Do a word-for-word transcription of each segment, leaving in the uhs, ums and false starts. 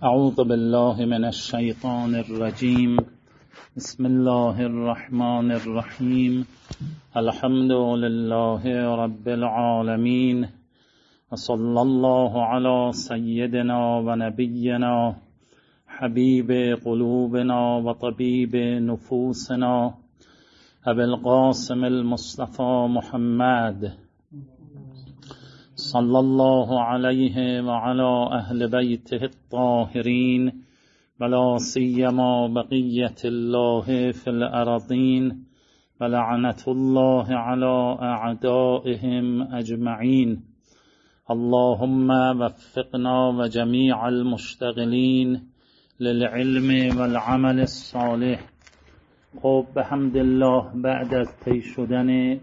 اعوذ بالله من الشیطان الرجیم. بسم الله الرحمن الرحیم. الحمد لله رب العالمین و صلی الله علی سیدنا و نبینا حبیب قلوبنا و طبیب نفوسنا ابی القاسم المصطفى محمد صلی الله علیه و علی اهل بیته الطاهرین و لا سیما بقیت الله فی الارضین و لعنت الله علی اعدائهم اجمعین. اللهم وفقنا و جمیع المشتغلین للعلم والعمل الصالح. خب به حمد الله، بعد از طی شدن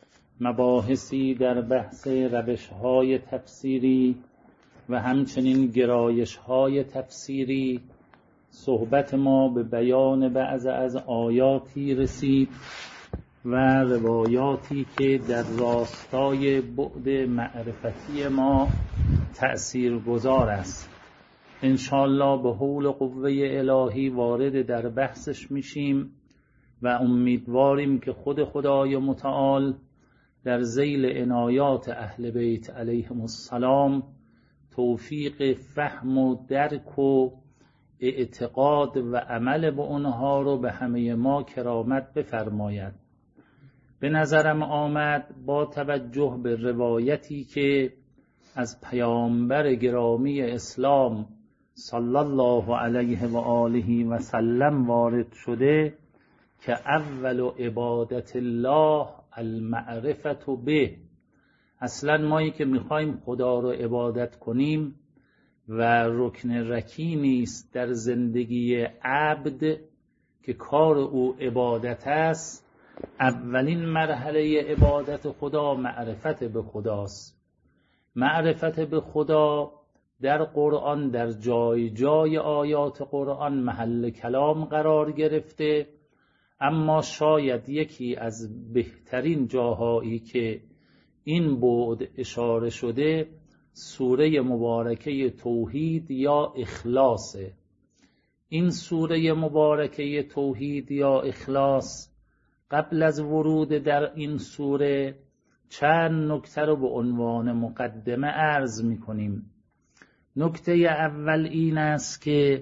مباحثی در بحث روش‌های تفسیری و همچنین گرایش‌های تفسیری، صحبت ما به بیان بعض از آیاتی رسید و روایاتی که در راستای بعد معرفتی ما تأثیرگذار است. انشاءالله به حول و قوه الهی وارد در بحثش میشیم و امیدواریم که خود خدای متعال در ذیل عنایات اهل بیت علیهم السلام توفیق فهم و درک و اعتقاد و عمل به اونها رو به همه ما کرامت بفرماید. به نظرم آمد با توجه به روایتی که از پیامبر گرامی اسلام صلی الله علیه و آله و سلم وارد شده که اول عبادت الله المعرفت به. اصلا مایی که میخوایم خدا رو عبادت کنیم و رکن رکینی است در زندگی عبد که کار او عبادت است، اولین مرحله عبادت خدا معرفت به خداست. معرفت به خدا در قرآن در جای جای آیات قرآن محل کلام قرار گرفته، اما شاید یکی از بهترین جاهایی که این بعد اشاره شده سوره مبارکه توحید یا اخلاصه. این سوره مبارکه توحید یا اخلاص، قبل از ورود در این سوره چند نکته رو به عنوان مقدمه عرض می کنیم. نکته اول این است که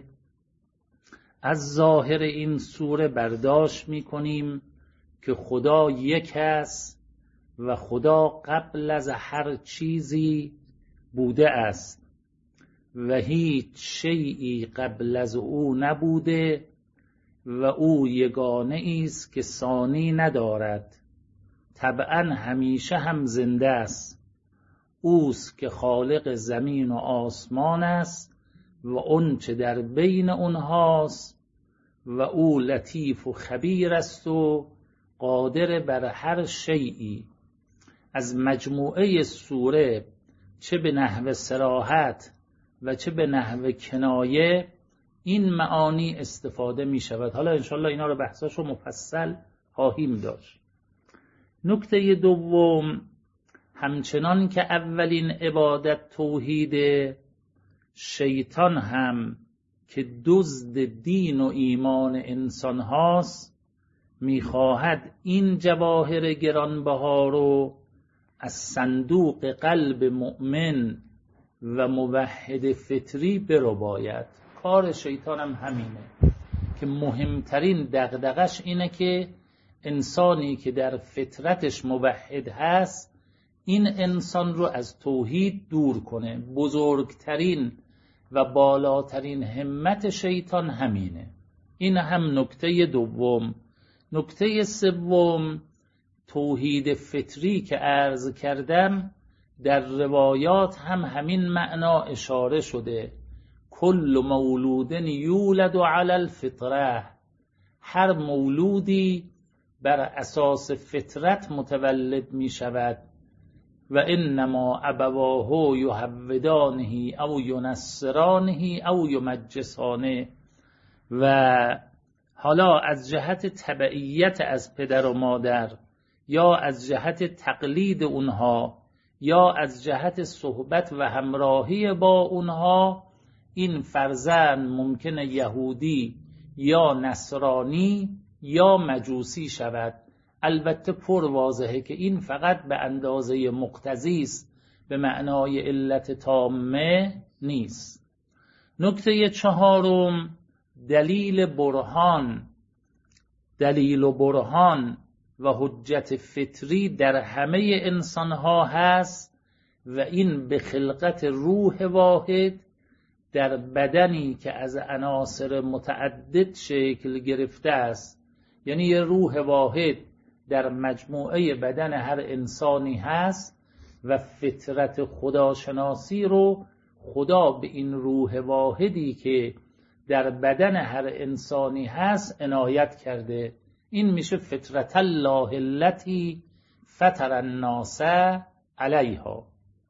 از ظاهر این سوره برداشت می کنیم که خدا یک است و خدا قبل از هر چیزی بوده است و هیچ شیئی قبل از او نبوده و او یگانه است که ثانی ندارد، طبعا همیشه هم زنده است. اوست که خالق زمین و آسمان است و اون چه در بین اونهاست و او لطیف و خبیر است و قادر بر هر شیئی. از مجموعه سوره چه به نحو صراحت و چه به نحو کنایه این معانی استفاده می شود. حالا انشالله اینا رو بحثاشو مفصل خواهیم داشت. نکته دوم، همچنان که اولین عبادت توحید، شیطان هم که دزد دین و ایمان انسان هاست میخواهد این جواهر گرانبها رو از صندوق قلب مؤمن و موحد فطری برباید. کار شیطان هم همینه که مهمترین دغدغش اینه که انسانی که در فطرتش موحد هست این انسان رو از توحید دور کنه. بزرگترین و بالاترین همت شیطان همینه. این هم نکته دوم. نکته سوم، توحید فطری که عرض کردم در روایات هم همین معنا اشاره شده. کل مولود یولد علی الفطره، هر مولودی بر اساس فطرت متولد می شود و انما ابواه یهودانه او ینصرانه او یمجسانه. و حالا از جهت تبعیت از پدر و مادر یا از جهت تقلید اونها یا از جهت صحبت و همراهی با اونها این فرزند ممکنه یهودی یا نصرانی یا مجوسی شود. البته پر واضحه که این فقط به اندازه مقتضی است، به معنای علت تامه نیست. نکته چهارم، دلیل برهان. دلیل و برهان و حجت فطری در همه انسانها هست و این به خلقت روح واحد در بدنی که از عناصر متعدد شکل گرفته است. یعنی یه روح واحد در مجموعه بدن هر انسانی هست و فطرت خداشناسی رو خدا به این روح واحدی که در بدن هر انسانی هست عنایت کرده. این میشه فطرت الله التي فطر الناس علیها.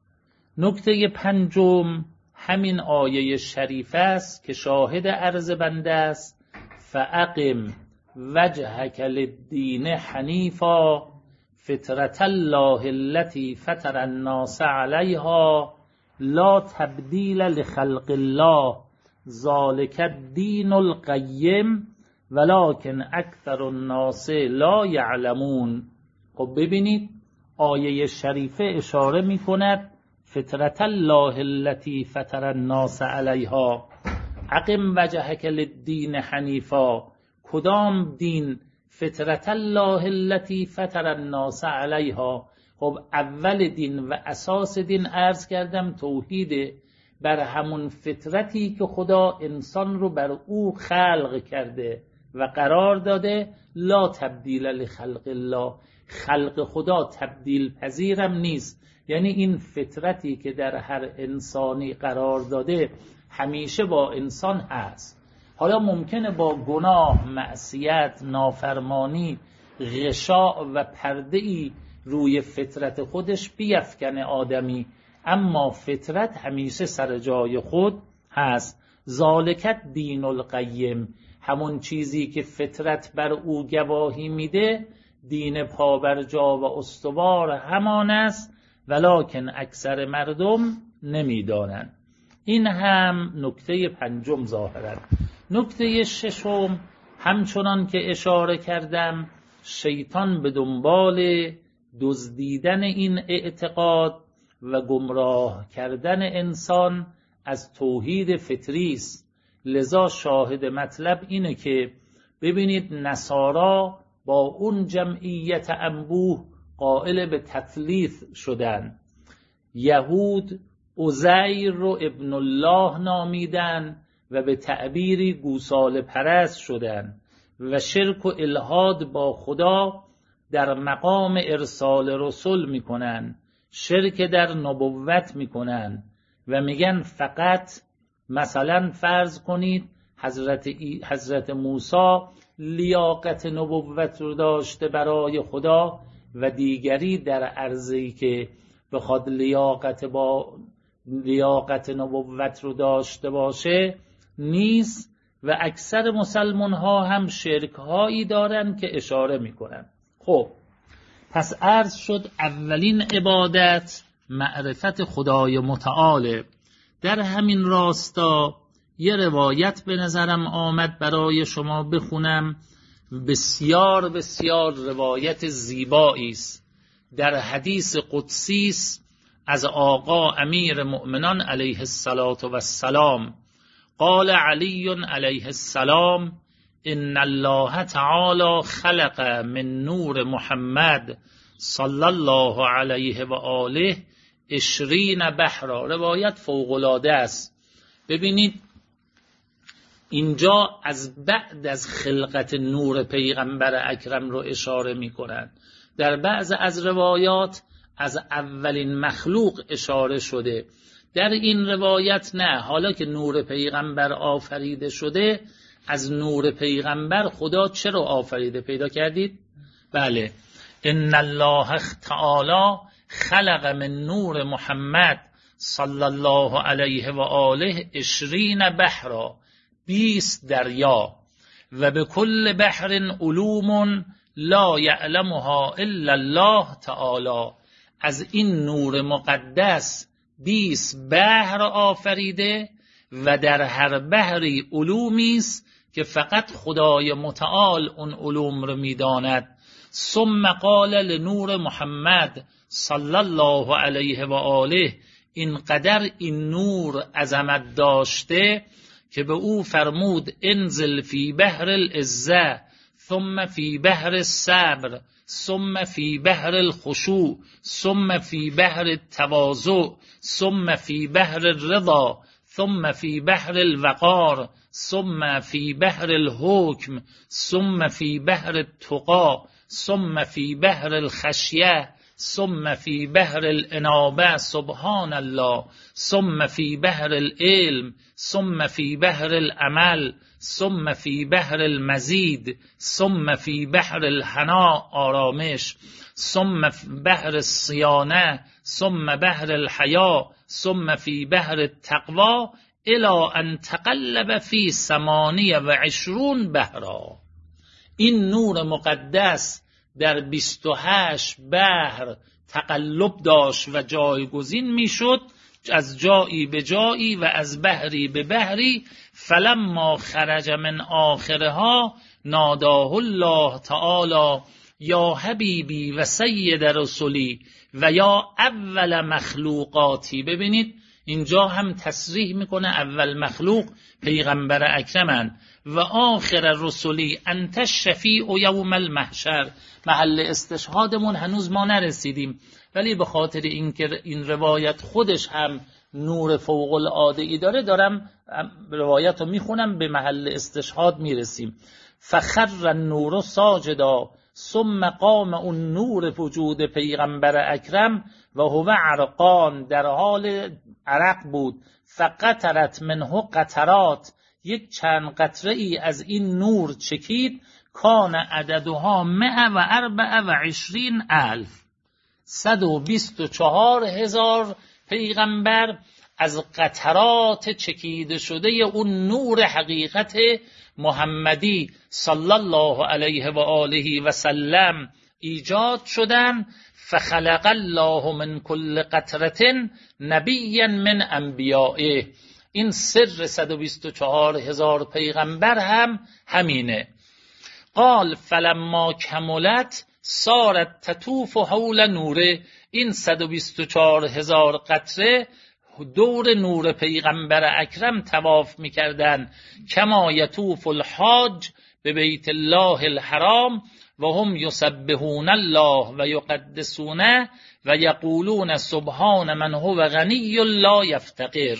نکته پنجم همین آیه شریفه است که شاهد عرض بنده است. فاقم وجهک للدین حنیفا فطرت الله التي فطر الناس علیها لا تبدیل لخلق الله ذلک الدین القیم ولکن اکثر الناس لا یعلمون. خب ببینید آیه شریفه اشاره می کند فطرت الله التي فطر الناس علیها. اقم وجهک للدین حنیفا، کدام دین؟ فطرت الله التي فطر الناس علیها. خب اول دین و اساس دین عرض کردم توحیده، بر همون فطرتی که خدا انسان رو بر او خلق کرده و قرار داده. لا تبدیل لخلق الله، خلق خدا تبدیل پذیرم نیست. یعنی این فطرتی که در هر انسانی قرار داده همیشه با انسان هست. حالا ممکنه با گناه، معصیت، نافرمانی، غشاء و پرده‌ای روی فطرت خودش بیفکنه آدمی، اما فطرت همیشه سر جای خود هست. ذالک دین القیم، همون چیزی که فطرت بر او گواهی میده دین پابرجا و استوار همان است، ولکن اکثر مردم نمیدانند. این هم نکته پنجم ظاهرا. نکته ششم همچنان که اشاره کردم، شیطان به دنبال دزدیدن این اعتقاد و گمراه کردن انسان از توحید فطری است. لذا شاهد مطلب اینه که ببینید نصارا با اون جمعیت انبوه قائل به تثلیث شدن. یهود عزیر رو ابن الله نامیدن و به تعبیری گوساله پرست شدن و شرک و الحاد با خدا در مقام ارسال رسول میکنن، شرک در نبوت میکنن و میگن فقط مثلا فرض کنید حضرت, حضرت موسی لیاقت نبوت رو داشته برای خدا و دیگری در عرضی که بخواد لیاقت با لیاقت نبوت رو داشته باشه نیست. و اکثر مسلمان ها هم شرک هایی دارن که اشاره میکنن. خب پس عرض شد اولین عبادت معرفت خدای متعال. در همین راستا یه روایت به نظرم آمد برای شما بخونم، بسیار بسیار روایت زیبایی است. در حدیث قدسی است از آقا امیر مؤمنان علیه السلام. قال علی علیه السلام ان الله تعالی خلق من نور محمد صلی الله علیه و آله عشرین بحرا. روایت فوق‌العاده است. ببینید اینجا از بعد از خلقت نور پیغمبر اکرم رو اشاره می کنند. در بعض از روایات از اولین مخلوق اشاره شده. در این روایت نه، حالا که نور پیغمبر آفریده شده، از نور پیغمبر خدا چرا آفریده پیدا کردید؟ بله، ان الله تعالی خلق من نور محمد صلی الله علیه و آله عشرین بحرا، بیست دریا، و به کل بحر علوم لا یعلمها الا الله تعالی. از این نور مقدس بیست بحر آفریده و در هر بحری علومی است که فقط خدای متعال اون علوم رو میداند. ثم قال لنور محمد صلی الله علیه و آله، اینقدر این نور عظمت داشته که به او فرمود انزل فی بحر العزه ثم فی بحر الصبر ثم فی بحر الخشوع ثم فی بحر التواضع ثم فی بحر الرضا ثم فی بحر الوقار ثم فی بحر الحکم ثم فی بحر التقا ثم فی بحر الخشیه ثم فی بحر الانابه سبحان الله ثم فی بحر العلم ثم فی بحر العمل ثم فی بحر المزید ثم فی بحر الحنا آرامش ثم فی بحر الصیانه ثم بحر الحیا ثم فی بحر التقوا الی ان تقلب فی ثمانیه و عشرون بحرا. این نور مقدس در بیست و هشت بحر تقلب داشت و جایگزین میشد از جایی به جایی و از بحری به بحری. فلما خرج من آخرها ناداه الله تعالی یا حبیبی و سید رسولی و یا اول مخلوقاتی. ببینید اینجا هم تصریح میکنه اول مخلوق پیغمبر اکرمن و آخر رسولی انت شفیع یوم المحشر. محل استشهادمون هنوز ما نرسیدیم، ولی به خاطر اینکه این روایت خودش هم نور فوق العاده ای داره دارم روایت رو میخونم، به محل استشهاد میرسیم. فخر النور ساجدا ثم قام اون نور وجود پیغمبر اکرم و هو عرقان، در حال عرق بود. فقطرت منه قطرات، یک چند قطره ای از این نور چکید. کان عددها مئة و اربع و عشرین الف، صد و بیست و چهار هزار پیغمبر از قطرات چکیده شده اون نور حقیقت محمدی صلی الله علیه و آله و سلم ایجاد شدن. فخلق الله من کل قطرة نبیا من انبیائه. این سر صد و بیست و چهار هزار پیغمبر هم همینه. قال فلما کملت صارت تطوف حول نوره. این صد و بیست و چهار هزار قطره دور نور پیغمبر اکرم طواف میکردن. کما یطوف الحاج به بیت الله الحرام و هم یسبحون الله و یقدسونه و یقولون سبحان من هو غنی لا یفتقر.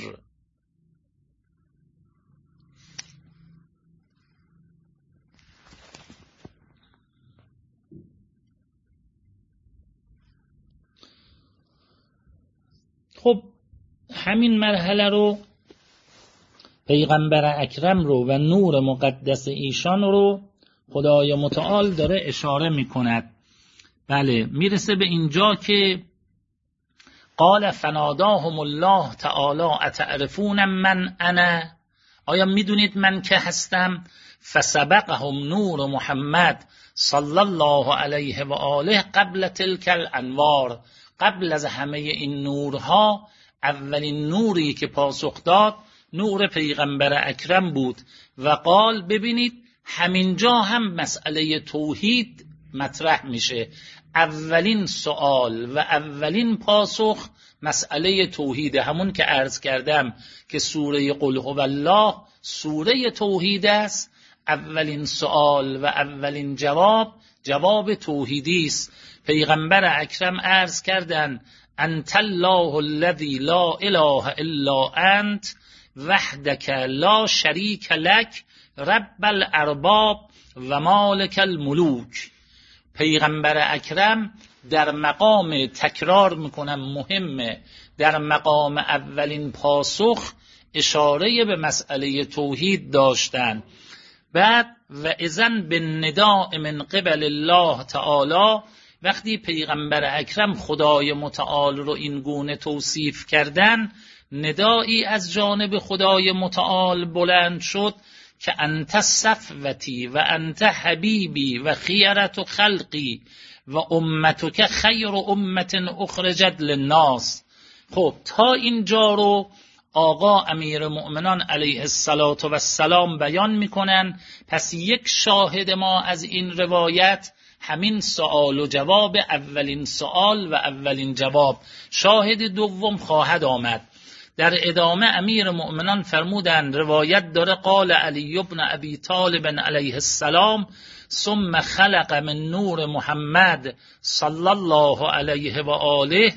خب همین مرحله رو پیغمبر اکرم رو و نور مقدس ایشان رو خدای متعال داره اشاره میکند. بله میرسه به اینجا که قال فناداهم الله تعالی اتعرفون من انا، آیا میدونید من که هستم؟ فسبقهم نور محمد صلی الله علیه و آله قبل تلک الانوار. قبل از همه این نورها اولین نوری که پاسخ داد نور پیغمبر اکرم بود. و قال ببینید همینجا هم مسئله توحید مطرح میشه. اولین سوال و اولین پاسخ مسئله توحید، همون که عرض کردم که سوره قل هو الله سوره توحید است. اولین سوال و اولین جواب جواب توحیدی است. پیغمبر اکرم عرض کردن انت الله الذی لا اله الا انت وحدک لا شریک لک رب الارباب و مالک الملوک. پیغمبر اکرم در مقام تکرار میکنم مهمه، در مقام اولین پاسخ اشاره به مسئله توحید داشتن. بعد و اذن بالنداء من قبل الله تعالی، وقتی پیغمبر اکرم خدای متعال رو این گونه توصیف کردن، ندایی از جانب خدای متعال بلند شد که انت صفوتی و انت حبیبی و خیرت خلقی و امتک خیر امت اخرجت للناس. خب تا اینجا رو آقا امیر مؤمنان علیه السلام بیان میکنن. پس یک شاهد ما از این روایت همین سوال و جواب، اولین سوال و اولین جواب. شاهد دوم خواهد آمد. در ادامه امیر مؤمنان فرمودند، روایت داره قال علی بن ابی طالب علیه السلام ثم خلق من نور محمد صلی الله علیه و آله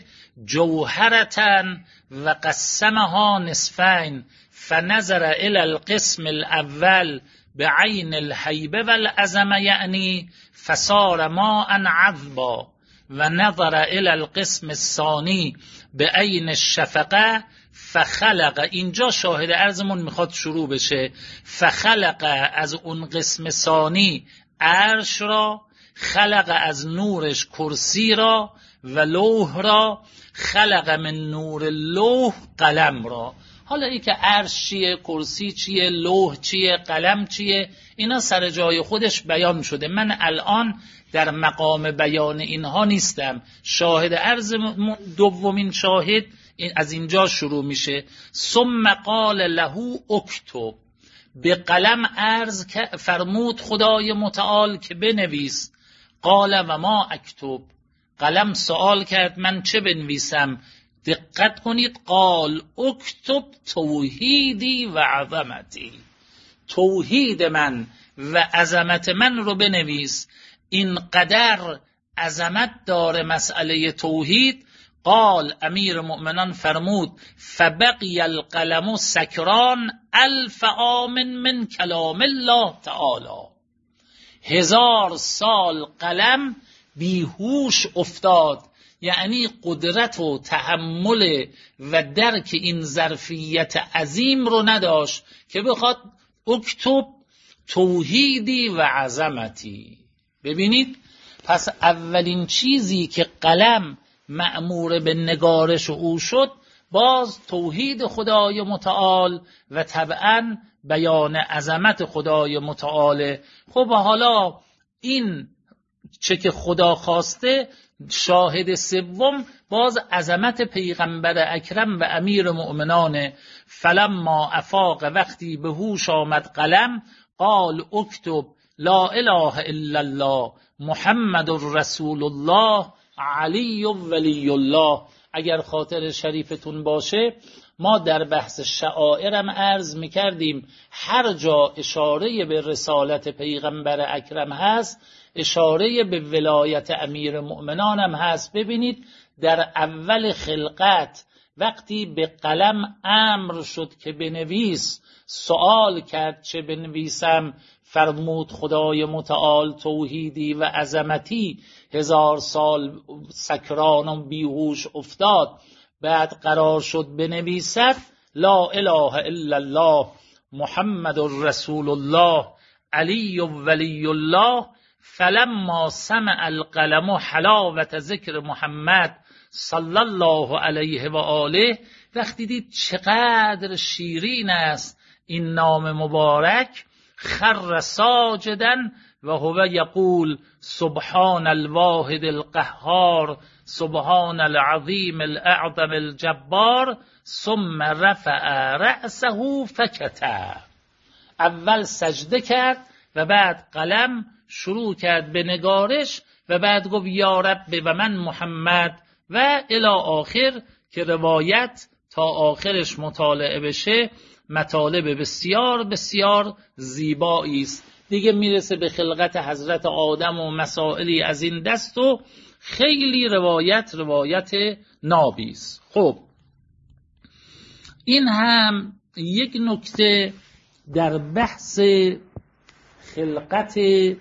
جوهرة و قسمها نصفین فنظر الى القسم الاول بعین الهیبه والعظمه یعنی فصار ماء عذبا و نظر الى القسم الثانی بعین الشفقه فخلق. اینجا شاهد عرضمون میخواد شروع بشه. فخلق از اون قسم ثانی عرش را، خلق از نورش کرسی را و لوح را، خلق من نور لوح قلم را. حالا ای که عرش چیه، کرسی چیه، لوح چیه، قلم چیه، اینا سر جای خودش بیان شده. من الان در مقام بیان اینها نیستم. شاهد عرض دومین شاهد این از اینجا شروع میشه. ثم قال له اکتب، به قلم عرض فرمود خدای متعال که بنویس. قال و ما اکتب، قلم سوال کرد من چه بنویسم؟ دقت کنید. قال اکتب توحیدی و عظمتی، توحید من و عظمت من رو بنویس. اینقدر عظمت داره مسئله توحید. قال امیر مؤمنان فرمود فبقی القلم سکران الف عام من کلام الله تعالی، هزار سال قلم بیهوش افتاد، یعنی قدرت و تحمل و درک این ظرفیت عظیم رو نداشت که بخواد اکتب توحیدی و عظمتی. ببینید، پس اولین چیزی که قلم مأمور به نگارش او شد باز توحید خدای متعال و طبعا بیان عظمت خدای متعاله. خب حالا این چه که خدا خواسته، شاهد سوم باز عظمت پیغمبر اکرم و امیر مؤمنانه. فلما افاق، وقتی به هوش آمد قلم، قال اکتب لا اله الا الله محمد رسول الله علی ولی الله. اگر خاطر شریفتون باشه ما در بحث شعائرم عرض میکردیم هر جا اشاره به رسالت پیغمبر اکرم هست اشاره به ولایت امیر مؤمنان هم هست. ببینید در اول خلقت وقتی به قلم امر شد که بنویس، سوال کرد چه بنویسم؟ فرمود خدای متعال توحیدی و عظمتی. هزار سال سکران و بیهوش افتاد، بعد قرار شد بنویسد لا اله الا الله محمد رسول الله علی ولی الله. فلما سمع القلم حلاوت ذکر محمد صلی الله علیه و آله، وقتی دید چقدر شیرین است این نام مبارک، خر ساجدا و هو یقول سبحان الواحد القهار سبحان العظیم الاعظم الجبار ثم رفع رأسه فکته. اول سجده کرد و بعد قلم شروع کرد به نگارش و بعد گفت یا رب و من محمد و الی آخر، که روایت تا آخرش مطالعه بشه مطالب بسیار بسیار زیبایی است. دیگه میرسه به خلقت حضرت آدم و مسائلی از این دست و خیلی روایت روایت نابی است. خب این هم یک نکته در بحث خلقت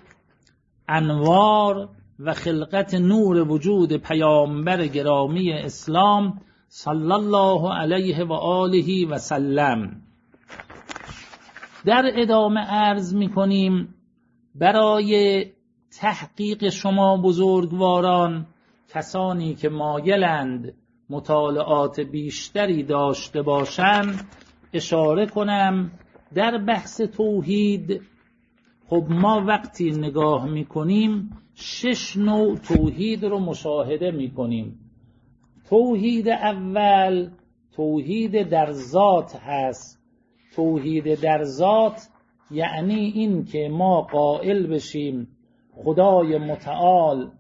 انوار و خلقت نور وجود پیامبر گرامی اسلام صلی الله علیه و آله و سلم. در ادامه عرض می‌کنیم برای تحقیق شما بزرگواران، کسانی که مایلند مطالعات بیشتری داشته باشند، اشاره کنم در بحث توحید. خب ما وقتی نگاه می‌کنیم شش نوع توحید رو مشاهده می‌کنیم. توحید اول توحید در ذات هست. توحید در ذات یعنی این که ما قائل بشیم خدای متعال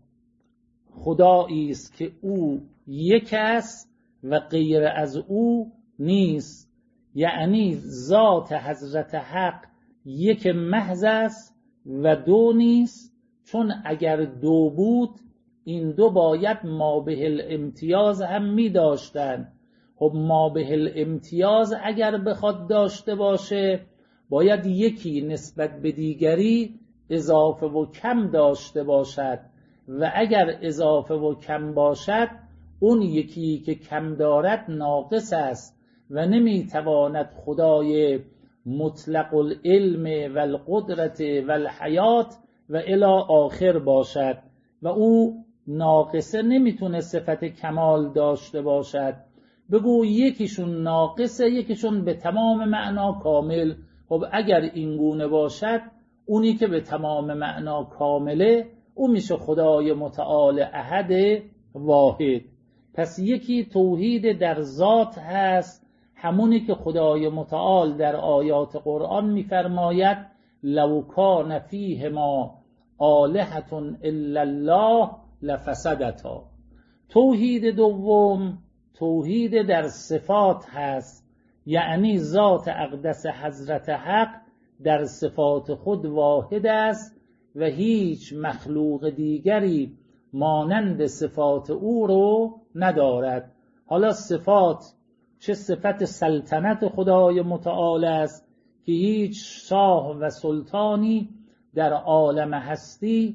خدایی است که او یک است و غیر از او نیست. یعنی ذات حضرت حق یک محض است و دو نیست، چون اگر دو بود این دو باید مابه الامتیاز هم می داشتن. خب مابه الامتیاز اگر بخواد داشته باشه باید یکی نسبت به دیگری اضافه و کم داشته باشد و اگر اضافه و کم باشد اون یکی که کم دارد ناقص است و نمیتواند خدای مطلق العلم و القدرت و الحیات و الی آخر باشد و او ناقصه نمیتونه صفت کمال داشته باشد. بگو یکیشون ناقصه یکیشون به تمام معنا کامل. خب اگر این گونه باشد اونی که به تمام معنا کامله او میشه خدای متعال احد واحد. پس یکی توحید در ذات هست، همونی که خدای متعال در آیات قرآن میفرماید لو کان فیهما آلهة الا الله لفسدتا. توحید دوم توحید در صفات هست، یعنی ذات اقدس حضرت حق در صفات خود واحد است و هیچ مخلوق دیگری مانند صفات او رو ندارد. حالا صفات چه صفت سلطنت خدای متعال است که هیچ شاه و سلطانی در عالم هستی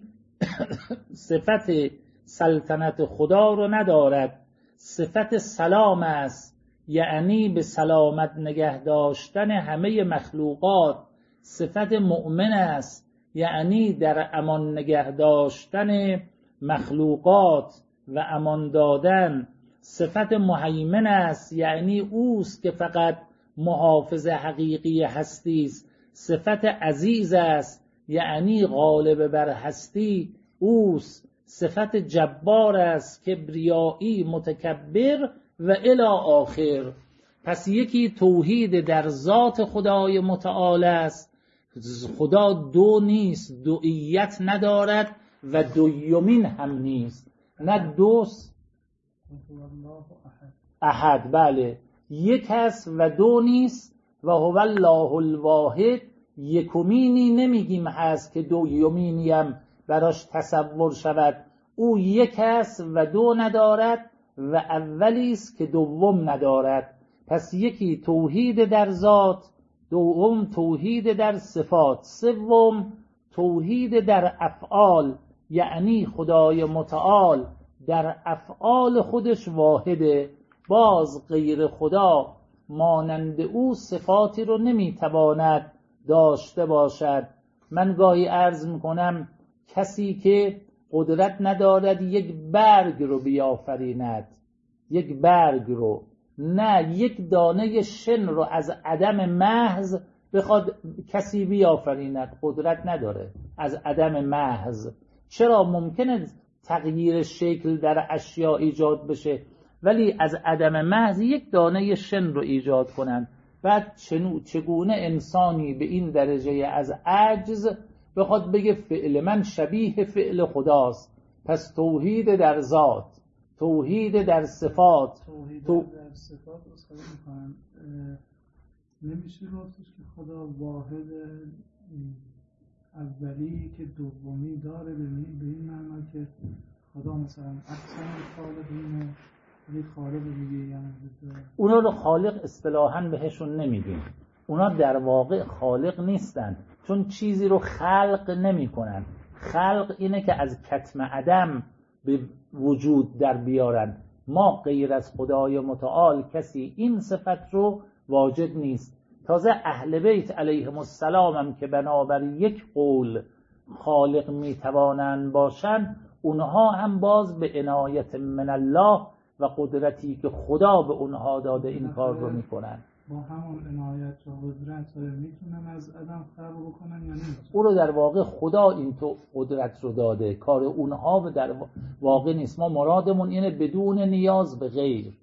صفت سلطنت خدا رو ندارد. صفت سلام است، یعنی به سلامت نگه داشتن همه مخلوقات. صفت مؤمن است، یعنی در امان نگه داشتن مخلوقات و امان دادن. صفت مهیمن است، یعنی اوست که فقط محافظ حقیقی هستی است. صفت عزیز است، یعنی غالب بر هستی اوست. صفت جبار است، کبریایی متکبر و الی آخر. پس یکی توحید در ذات خدای متعال است. خدا دو نیست، دویت ندارد و دویمین هم نیست. نه دوست احد، بله یک است و دو نیست و هو الله الواحد. یکمینی نمیگیم هست که دویمینی هم براش تصور شود. او یک است و دو ندارد و اولی است که دوم ندارد. پس یکی توحید در ذات، دوم توحید در صفات، سوم توحید در افعال، یعنی خدای متعال در افعال خودش واحده. باز غیر خدا مانند او صفاتی رو نمیتواند داشته باشد. من گاهی عرض میکنم کسی که قدرت ندارد یک برگ رو بیافریند، یک برگ رو، نه یک دانه شن رو از عدم محض بخواد کسی بیافریند، قدرت نداره از عدم محض. چرا؟ ممکنه تغییر شکل در اشیاء ایجاد بشه ولی از عدم محض یک دانه شن رو ایجاد کنن. بعد چگونه انسانی به این درجه از عجز بخواد بگه فعل من شبیه فعل خداست؟ پس توحید در ذات، توحید در صفات. توحید تو... در صفات اصلا میکنن نمیشه راستش که خدا واحد اولی که دومی داره به این معنا که خدا مثلا احسن خالقینه ولی خالق دیگه یعنی اونا رو خالق اصطلاحاً بهشون نمیگیم. اونا در واقع خالق نیستن، چون چیزی رو خلق نمی کنن. خلق اینه که از کتم عدم به وجود در بیارن. ما غیر از خدای متعال کسی این صفت رو واجد نیست. تازه اهل بیت علیهم السلام هم که بنابر یک قول خالق میتوانند باشن، اونها هم باز به عنایت من الله و قدرتی که خدا به اونها داده این کار رو میکنن. با همون عنایت و قدرت میتونن از عدم خلق بکنن یا نمیتونن؟ او رو در واقع خدا این تو قدرت رو داده، کار اونها به در واقع نیست. ما مرادمون اینه بدون نیاز به غیر.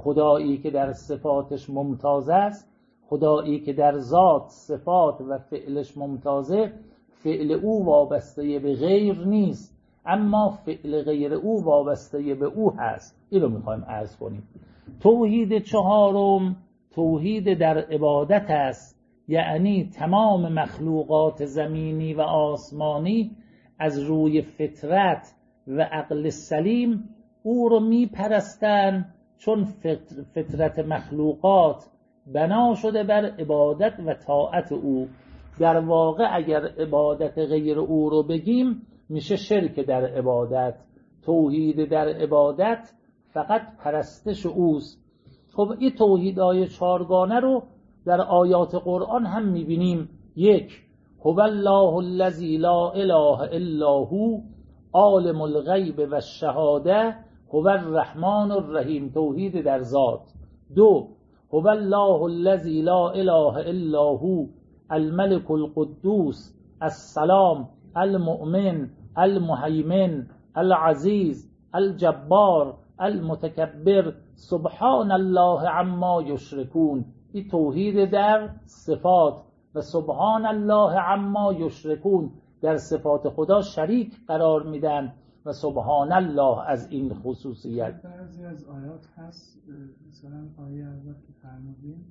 خدایی که در صفاتش ممتاز است، خدایی که در ذات، صفات و فعلش ممتازه، فعل او وابسته به غیر نیست، اما فعل غیر او وابسته به او هست. این رو میخوایم عرض کنیم. توحید چهارم توحید در عبادت است، یعنی تمام مخلوقات زمینی و آسمانی از روی فطرت و عقل سلیم او رو میپرستن، چون فطرت مخلوقات بنا شده بر عبادت و طاعت او. در واقع اگر عبادت غیر او رو بگیم میشه شرک در عبادت. توحید در عبادت فقط پرستش اوست. خب این توحیدهای چارگانه رو در آیات قرآن هم میبینیم. یک، هو الله الذی لا اله الا هو عالم الغیب و الشهاده هو الرحمن الرحیم، توحید در ذات. دو، هو الله الذی لا اله الا هو الملك القدوس السلام المؤمن المهیمن العزیز الجبار المتکبر سبحان الله عما یشرکون. این توحید در صفات. و سبحان الله عما یشرکون، در صفات خدا شریک قرار میدن و سبحان الله از این خصوصیت. بعضی از آیات هست، مثلا آیه اول که فرمودیم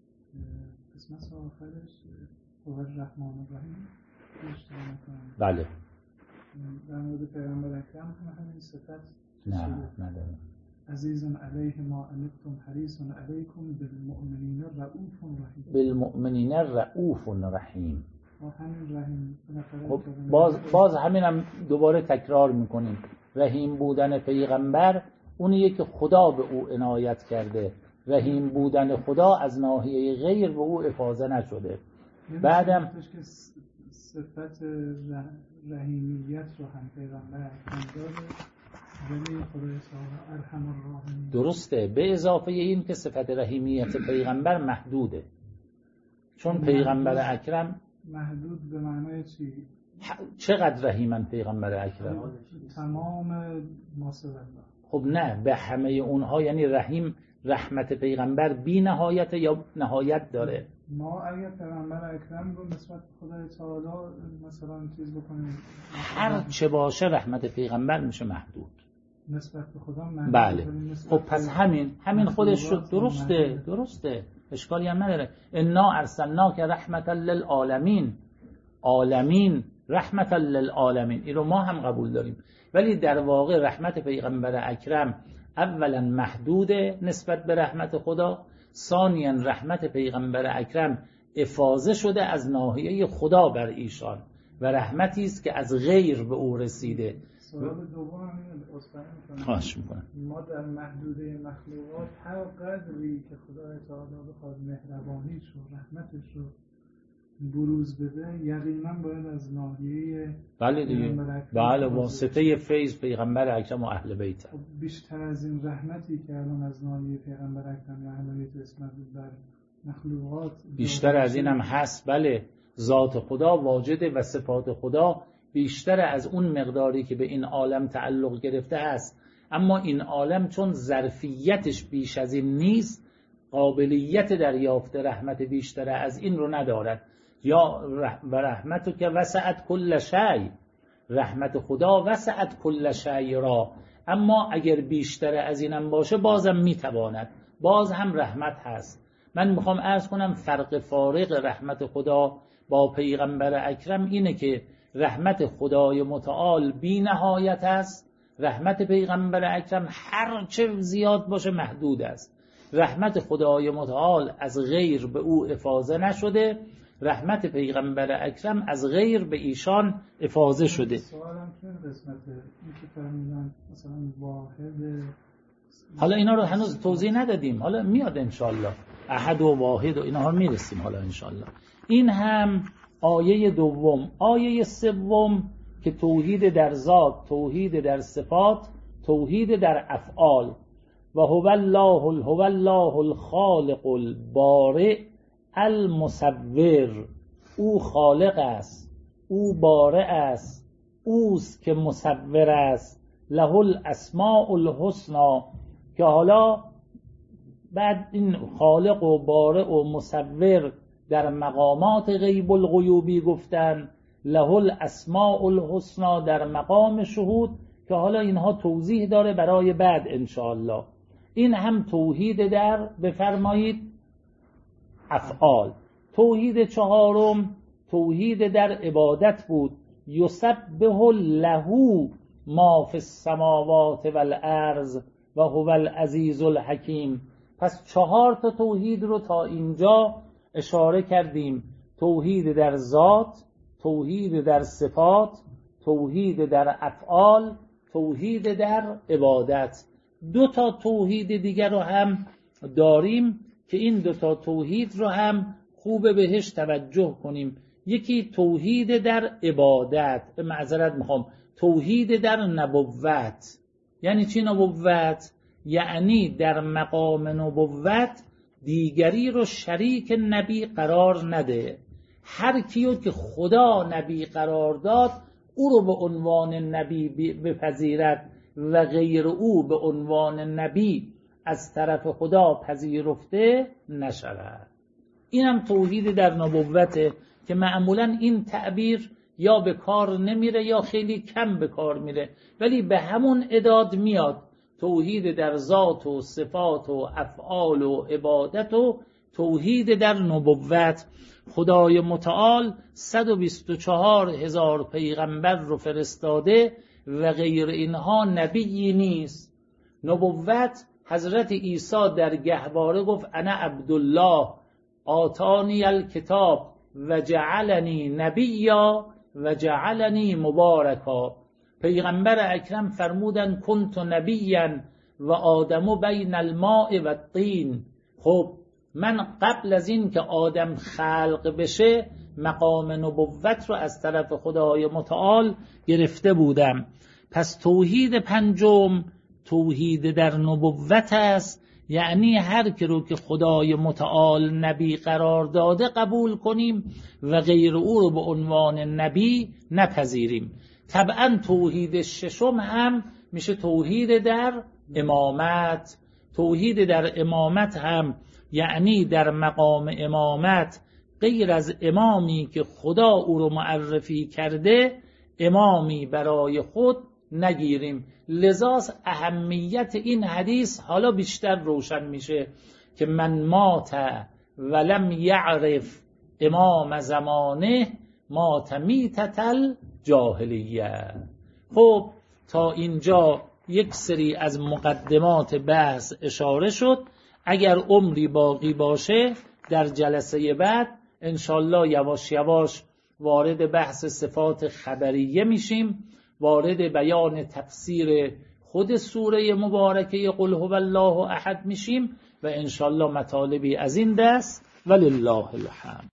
قسمت آخرش هو الرحمن الرحیم، بله، در مورد پیغمبر اکرم هم همین صفت نه نداره. عزیز علیه ما عنتم حریص علیکم بالمؤمنین رؤوف رحیم. بالمؤمنین رؤوف رحیم. همین رحیم. خب باز باز همین هم دوباره تکرار میکنیم. رحیم بودن پیغمبر اونیه که خدا به او عنایت کرده. رحیم بودن خدا از ناحیه غیر به او افاضه نشده. بعدم صفت رحیمیت رو هم پیغمبر داره، ولی خدای تعالی ارحم الراحمین. درسته، به اضافه این که صفت رحیمیت پیغمبر محدوده، چون پیغمبر اکرم محدود به معنای چی؟ چقدر رحیمن پیغمبر اکرم؟ تمام ماسوالله. خب نه، به همه اونها، یعنی رحیم رحمت پیغمبر بی نهایت یا نهایت داره؟ ما اگر پیغمبر اکرم رو نسبت به خدای تعالی مثلا چیز بکنیم، هر چه باشه رحمت پیغمبر میشه محدود نسبت به خدا محدود. بله. خب پس همین همین خودش شد. درسته درسته اشکالی هم نداره. انا ارسلناک رحمت للعالمین، عالمین رحمت للعالمین، این رو ما هم قبول داریم. ولی در واقع رحمت پیغمبر اکرم اولا محدوده نسبت به رحمت خدا، ثانیاً رحمت پیغمبر اکرم افاضه شده از ناحیه خدا بر ایشان و رحمتی است که از غیر به او رسیده. سوال دوم همین اصلا میکنم. خواهش میکنم. ما در محدوده مخلوقات هر قدری که خدای تعالی بخواد مهربانیش و رحمتش رو بروز بده، یقینا باید از ناحیه بله دیگه، بله، واسطه فیض پیغمبر اکرم و اهل بیت. بیشتر از این رحمتی که الان از ناحیه پیغمبر اکرم و اهل بیت اسمت بر مخلوقات بیشتر از این هم هست. بله، ذات خدا واجده و صفات خدا بیشتر از اون مقداری که به این عالم تعلق گرفته است. اما این عالم چون ظرفیتش بیش از این نیست، قابلیت دریافت رحمت بیشتر از این رو ندارد. یا و رحمتو که وسعت کل شیء، رحمت خدا وسعت کل شیء را، اما اگر بیشتر از اینم باشه بازم میتواند، باز هم رحمت هست. من میخوام عرض کنم فرق فارق رحمت خدا با پیغمبر اکرم اینه که رحمت خدای متعال بی نهایت است، رحمت پیغمبر اکرم هر چه زیاد باشه محدود است. رحمت خدای متعال از غیر به او افاضه نشده، رحمت پیغمبر اکرم از غیر به ایشان افاضه شده. سوالم تو این قسمت این که فرمودن مثلا واحد، حالا اینا رو هنوز توضیح ندادیم، حالا میاد انشالله، احد و واحد و اینا ها میرسیم حالا انشالله. این هم آیه دوم. آیه سوم که توحید در ذات، توحید در صفات، توحید در افعال. و هو الله هو الله الخالق البارئ المصور، او خالق است، او بارئ است، اوست که مصور است. له الاسماء الحسنا، که حالا بعد این خالق و بارئ و مصور در مقامات غیب الغیوبی گفتن، له الاسماء الحسنی در مقام شهود که حالا اینها توضیح داره برای بعد انشاءالله. این هم توحید در بفرمایید افعال. توحید چهارم توحید در عبادت بود، یسبح له ما فی السماوات والارض و هو العزیز الحکیم. پس چهار تا توحید رو تا اینجا اشاره کردیم: توحید در ذات، توحید در صفات، توحید در افعال، توحید در عبادت. دو تا توحید دیگر رو هم داریم که این دو تا توحید رو هم خوب بهش توجه کنیم. یکی توحید در عبادت، معذرت میخوام، توحید در نبوت. یعنی چی نبوت؟ یعنی در مقام نبوت دیگری رو شریک نبی قرار نده. هر کیو که خدا نبی قرار داد او رو به عنوان نبی بپذیرد و غیر او به عنوان نبی از طرف خدا پذیرفته نشود. اینم توحید در نبوته که معمولا این تعبیر یا به کار نمیره یا خیلی کم به کار میره، ولی به همون اعداد میاد. توحید در ذات و صفات و افعال و عبادت و توحید در نبوت. خدای متعال صد و بیست و چهار هزار پیغمبر رو فرستاده و غیر اینها نبیی نیست. نبوت حضرت عیسی در گهواره گفت انا عبدالله آتانی الکتاب و جعلنی نبیا و جعلنی مبارکا. پیغمبر اکرم فرمودن کنت نبیا و آدم بین الماء و الطین. خب من قبل از این که آدم خلق بشه مقام نبوت رو از طرف خدای متعال گرفته بودم. پس توحید پنجم توحید در نبوت است، یعنی هر کی رو که خدای متعال نبی قرار داده قبول کنیم و غیر او رو به عنوان نبی نپذیریم. طبعا توحید ششم هم میشه توحید در امامت. توحید در امامت هم یعنی در مقام امامت غیر از امامی که خدا او رو معرفی کرده امامی برای خود نگیریم. لذاست اهمیت این حدیث حالا بیشتر روشن میشه که من مات ولم یعرف امام زمانه مات میتت الجاهلیه. خب تا اینجا یک سری از مقدمات بحث اشاره شد. اگر عمری باقی باشه در جلسه بعد انشالله یواش یواش وارد بحث صفات خبریه میشیم، وارد بیان تفسیر خود سوره مبارکه قل هو الله احد میشیم و انشالله مطالبی از این دست. ولله الحمد.